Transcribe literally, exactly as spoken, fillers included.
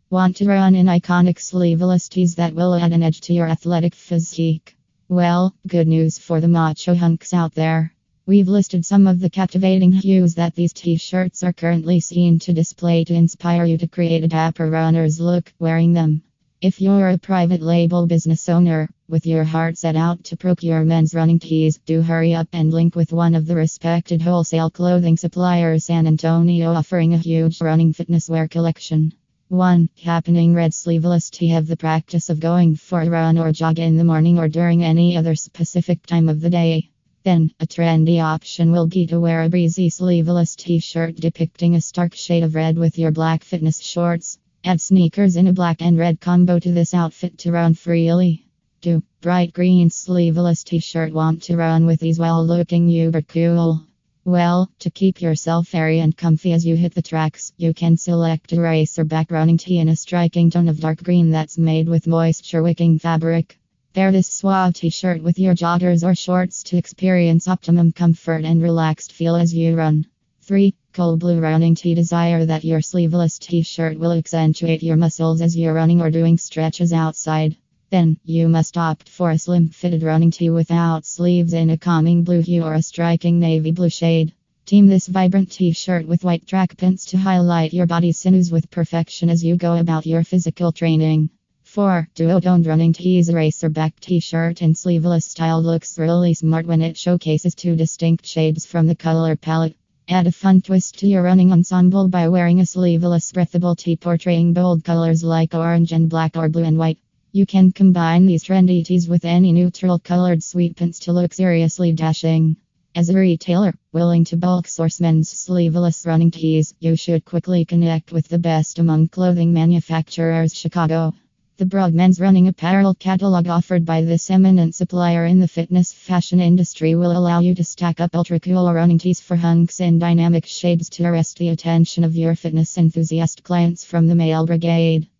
Want to run in iconic sleeveless tees that will add an edge to your athletic physique? Well, good news for the macho hunks out there. We've listed some of the captivating hues that these t-shirts are currently seen to display to inspire you to create a dapper runner's look wearing them. If you're a private label business owner with your heart set out to procure men's running tees, do hurry up and link with one of the respected wholesale clothing suppliers San Antonio, offering a huge running fitness wear collection. one. Happening red sleeveless tee. Have the practice of going for a run or jog in the morning or during any other specific time of the day? Then, a trendy option will be to wear a breezy sleeveless t-shirt depicting a stark shade of red with your black fitness shorts. Add sneakers in a black and red combo to this outfit to run freely. two. Bright green sleeveless t-shirt. Want to run with these while looking uber cool? Well, to keep yourself airy and comfy as you hit the tracks, you can select a racerback running tee in a striking tone of dark green that's made with moisture-wicking fabric. Pair this suave t-shirt with your joggers or shorts to experience optimum comfort and relaxed feel as you run. three. Cold blue running tee. Desire that your sleeveless t-shirt will accentuate your muscles as you're running or doing stretches outside? Then, you must opt for a slim-fitted running tee without sleeves in a calming blue hue or a striking navy blue shade. Team this vibrant t-shirt with white track pants to highlight your body's sinews with perfection as you go about your physical training. four. Duo-toned running tees. A racerback t-shirt in sleeveless style looks really smart when it showcases two distinct shades from the color palette. Add a fun twist to your running ensemble by wearing a sleeveless breathable tee portraying bold colors like orange and black or blue and white. You can combine these trendy tees with any neutral colored sweatpants to look seriously dashing. As a retailer willing to bulk source men's sleeveless running tees, you should quickly connect with the best among clothing manufacturers. Chicago. The broad men's running apparel catalog offered by this eminent supplier in the fitness fashion industry will allow you to stack up ultra cool running tees for hunks in dynamic shades to arrest the attention of your fitness enthusiast clients from the male brigade.